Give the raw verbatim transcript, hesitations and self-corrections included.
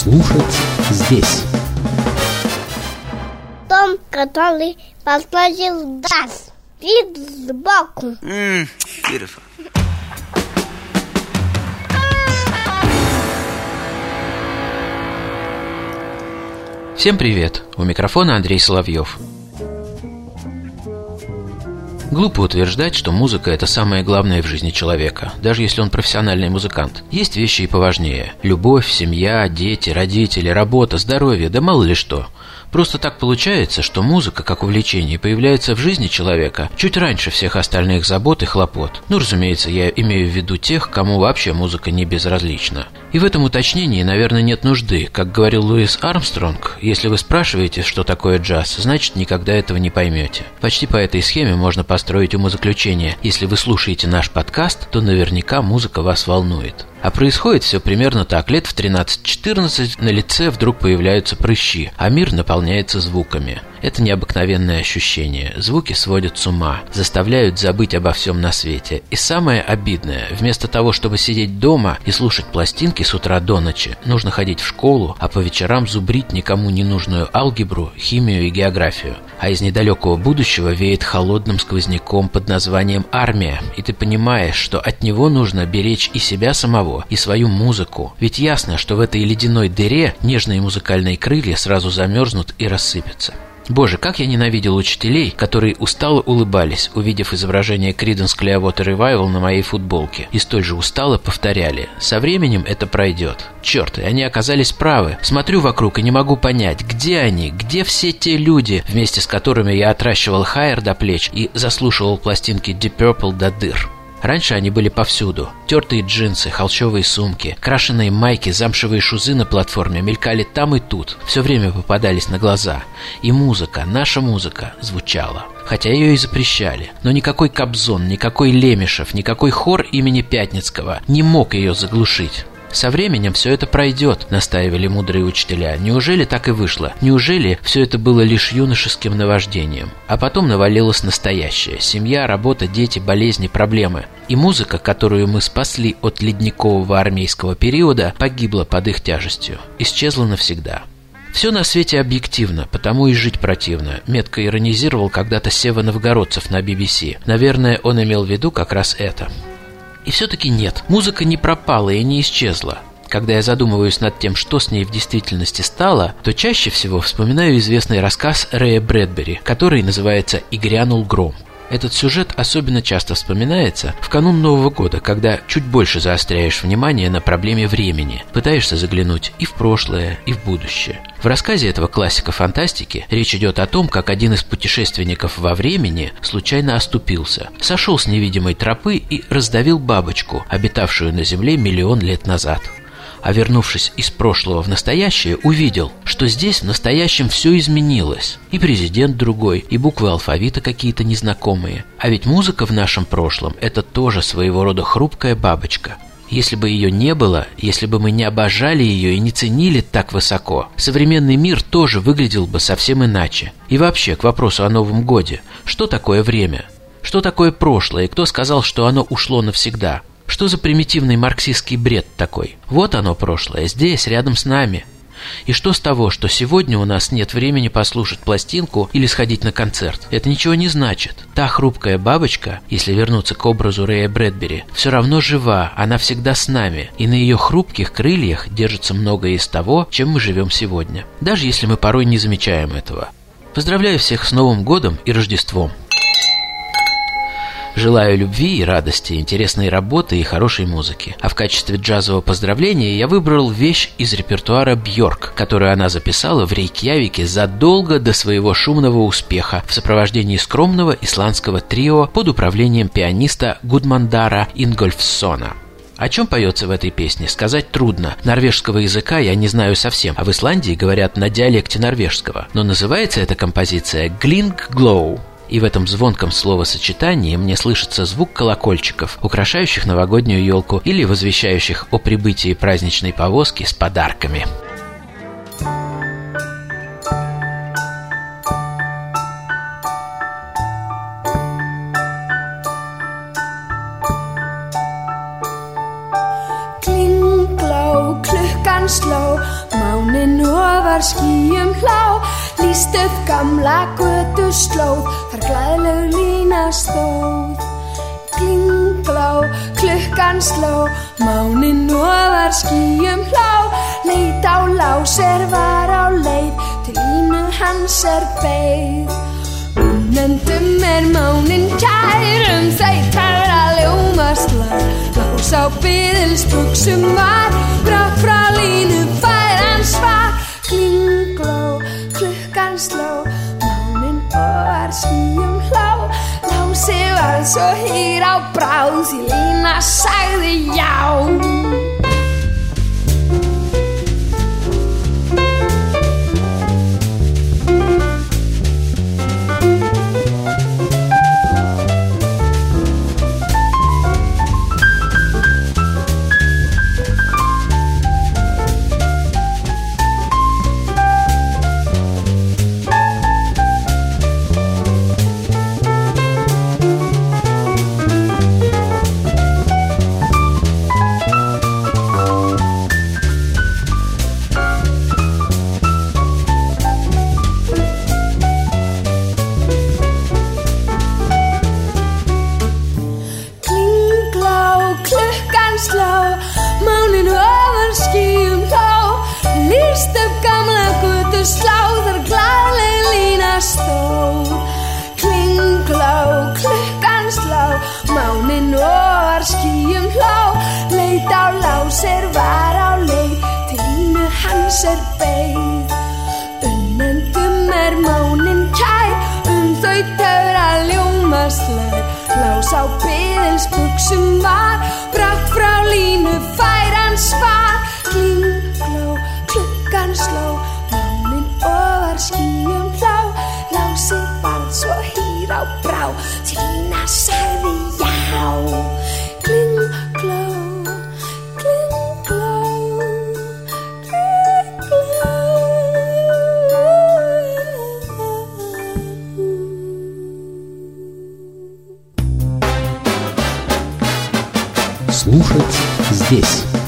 Слушать здесь. Том, который подложил газ. Вид сбоку. Mm, beautiful. Всем привет! У микрофона Андрей Соловьев. Глупо утверждать, что музыка – это самое главное в жизни человека, даже если он профессиональный музыкант. Есть вещи и поважнее. Любовь, семья, дети, родители, работа, здоровье, да мало ли что. Просто так получается, что музыка, как увлечение, появляется в жизни человека чуть раньше всех остальных забот и хлопот. Ну, разумеется, я имею в виду тех, кому вообще музыка не безразлична. И в этом уточнении, наверное, нет нужды. Как говорил Луис Армстронг, если вы спрашиваете, что такое джаз, значит, никогда этого не поймете. Почти по этой схеме можно построить умозаключение. Если вы слушаете наш подкаст, то наверняка музыка вас волнует. А происходит все примерно так. Лет в тринадцать-четырнадцать на лице вдруг появляются прыщи, а мир наполняется звуками. Это необыкновенное ощущение. Звуки сводят с ума, заставляют забыть обо всем на свете. И самое обидное, вместо того, чтобы сидеть дома и слушать пластинки с утра до ночи, нужно ходить в школу, а по вечерам зубрить никому не нужную алгебру, химию и географию. А из недалекого будущего веет холодным сквозняком под названием армия, и ты понимаешь, что от него нужно беречь и себя самого, и свою музыку. Ведь ясно, что в этой ледяной дыре нежные музыкальные крылья сразу замерзнут и рассыпятся. Боже, как я ненавидел учителей, которые устало улыбались, увидев изображение Creedence Clearwater Revival на моей футболке, и столь же устало повторяли: «Со временем это пройдет». Черт, и они оказались правы. Смотрю вокруг и не могу понять, где они, где все те люди, вместе с которыми я отращивал хайер до плеч и заслушивал пластинки Deep Purple до дыр. Раньше они были повсюду. Тертые джинсы, холщовые сумки, крашеные майки, замшевые шузы на платформе мелькали там и тут, все время попадались на глаза. И музыка, наша музыка, звучала. Хотя ее и запрещали. Но никакой Кобзон, никакой Лемешев, никакой хор имени Пятницкого не мог ее заглушить. «Со временем все это пройдет», — настаивали мудрые учителя. Неужели так и вышло? Неужели все это было лишь юношеским наваждением? А потом навалилось настоящее. Семья, работа, дети, болезни, проблемы. И музыка, которую мы спасли от ледникового армейского периода, погибла под их тяжестью. Исчезла навсегда. «Все на свете объективно, потому и жить противно», — метко иронизировал когда-то Сева Новгородцев на би би си. Наверное, он имел в виду как раз это. И все-таки нет, музыка не пропала и не исчезла. Когда я задумываюсь над тем, что с ней в действительности стало, то чаще всего вспоминаю известный рассказ Рэя Брэдбери, который называется «И грянул гром». Этот сюжет особенно часто вспоминается в канун Нового года, когда чуть больше заостряешь внимание на проблеме времени, пытаешься заглянуть и в прошлое, и в будущее. В рассказе этого классика фантастики речь идет о том, как один из путешественников во времени случайно оступился, сошел с невидимой тропы и раздавил бабочку, обитавшую на Земле миллион лет назад. А вернувшись из прошлого в настоящее, увидел, что здесь в настоящем все изменилось. И президент другой, и буквы алфавита какие-то незнакомые. А ведь музыка в нашем прошлом – это тоже своего рода хрупкая бабочка. Если бы ее не было, если бы мы не обожали ее и не ценили так высоко, современный мир тоже выглядел бы совсем иначе. И вообще, к вопросу о Новом годе. Что такое время? Что такое прошлое? И кто сказал, что оно ушло навсегда? Что за примитивный марксистский бред такой? Вот оно прошлое, здесь, рядом с нами. И что с того, что сегодня у нас нет времени послушать пластинку или сходить на концерт? Это ничего не значит. Та хрупкая бабочка, если вернуться к образу Рэя Брэдбери, все равно жива, она всегда с нами. И на ее хрупких крыльях держится многое из того, чем мы живем сегодня. Даже если мы порой не замечаем этого. Поздравляю всех с Новым годом и Рождеством. Желаю любви и радости, интересной работы и хорошей музыки. А в качестве джазового поздравления я выбрал вещь из репертуара Бьорк, которую она записала в Рейкьявике задолго до своего шумного успеха в сопровождении скромного исландского трио под управлением пианиста Гудмандара Ингольфссона. О чем поется в этой песне, сказать трудно. Норвежского языка я не знаю совсем, а в Исландии говорят на диалекте норвежского. Но называется эта композиция «Glink Glow». И в этом звонком словосочетании мне слышится звук колокольчиков, украшающих новогоднюю елку или возвещающих о прибытии праздничной повозки с подарками. Klinggló, klukkan sló, Máninn ofar skýjum hlá, lýst upp gamla götuslóð, þar glaðleg lína stóð. Klinglá, klukkan sló, máninn ofar skýjum hlá, leit á Lás er var á leið, til línu hans er beið. Unnendum er máninn kær, um þau tæra ljómaslag, Lás á biðilsbuxum var, brátt frá línu fær hann svar. Klingló, klukkan sló, máninn ofar skýjum hlá, Lási var svo hýr á bráð, því lína sagði já. Máninn ofar skýjum hlá, lýst upp gamla götuslá, þar glaðleg lína stóð. Klinglá, klukkan slá, máninn ofar skýjum hlá, leit á Lás er var á leið, til línu hans er beið. Unnendum er máninn kær, um þau töfra ljómaslag, Lás á biðilsbuxum var, brátt frá línu fær hann svar. Klingló, klukkan sló, máninn ofar skýjum hlá, Lási varð svo hýr á brá, því lína sagði já. Klingló, klingló, klingló. Слушать здесь.